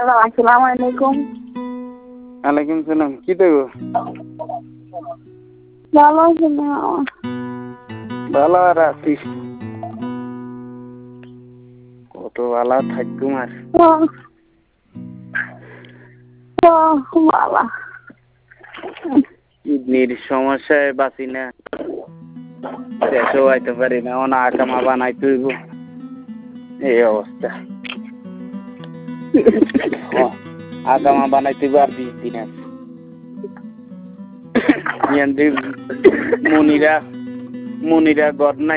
Hello আসসালামু আলাইকুম। ওয়ালাইকুম সালাম। কি দেবো? ভালো আছেন না? ভালো আর আছি। কত ভালো থাকুম আর। ভালো। কিডনির সমস্যায় বাঁচি না, দেশেও আইতে পারি না, অনা আকামা বানাইতে হইব, এই অবস্থা। আকামা বানাইতে হইব আর 20 দিন আছে। মনিরা ঘর নাই।